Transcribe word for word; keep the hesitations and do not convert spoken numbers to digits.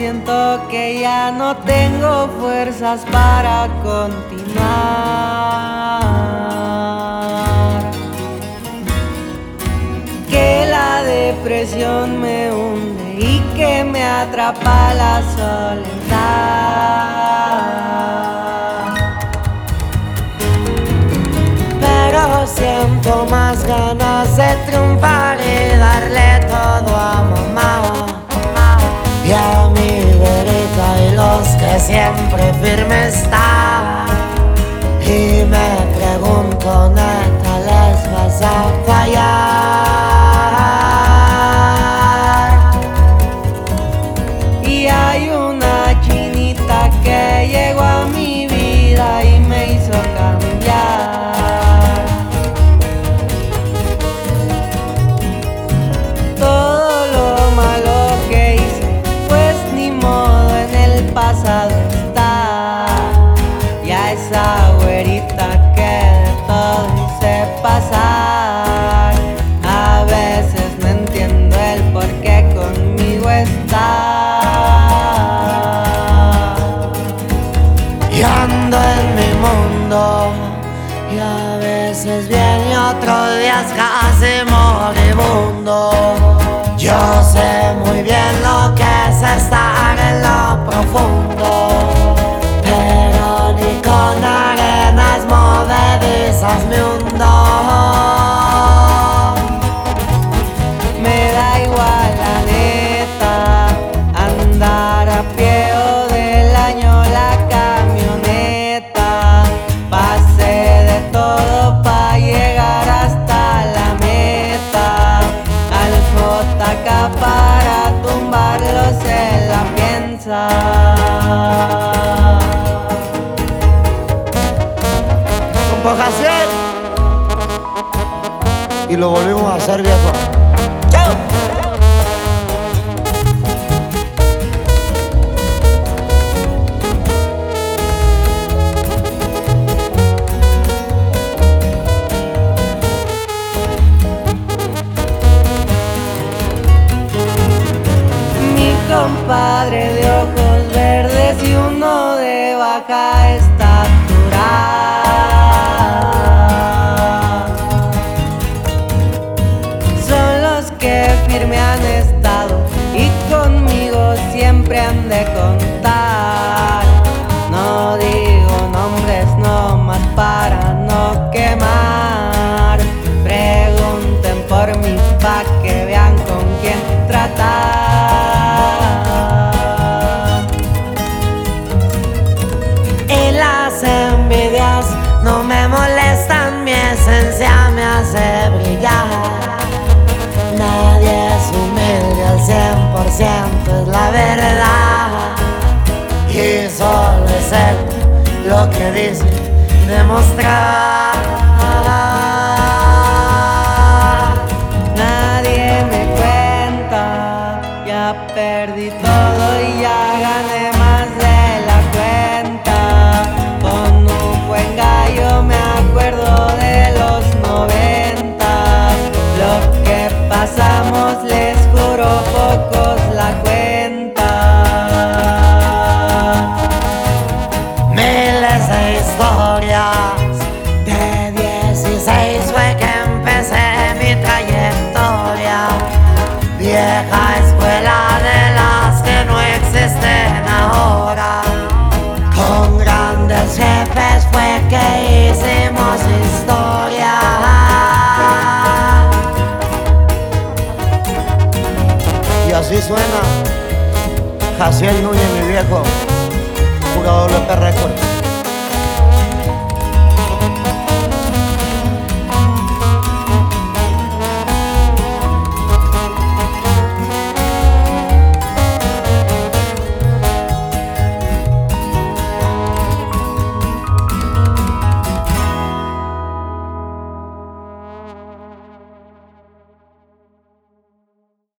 siento que ya no tengo fuerzas para continuar, que la depresión me hunde y que me atrapa la soledad. Pero siento más ganas de triunfar y darle todo a mamá y a mi verita y los que siempre firme está. Y me pregunto, neta, ¿les vas a fallar? Y hay una chinita que llegó a mi vida y me hizo cambiar. Todo lo malo que hice, pues ni modo, en el pasado está. Y a esa güerita que de todo hice pasar, a veces no entiendo el por qué conmigo está. Y ando en mi mundo, y a veces bien y otros días casi moribundo. Yo sé muy bien lo que es estar en lo profundo, pero ni con arenas movedizas me hundo. Me da igual la neta, andar a pie o del año la camioneta. Pasé de todo pa' llegar hasta la meta. Al J K para tumbarlo se la piensa. Compagación. Y lo volvimos a hacer, viejo. ¡Chao! Mi compadre de ojos verdes y uno de baja estatura son los que firme han estado y conmigo siempre han de contar. No digo nombres nomás para no quemar. Pregunten por mí pa' que vean con quién tratar. Y las envidias no me molestan, mi esencia me hace brillar. Nadie es humilde al cien por ciento, es la verdad. Y solo es él lo que dice demostrar. Nadie me cuenta, ya perdí todo y ya gané más de la cuenta. Con un buen gallo me acuerdo de los noventa. Lo que pasamos les juro pocos la cuenta. Miles de historias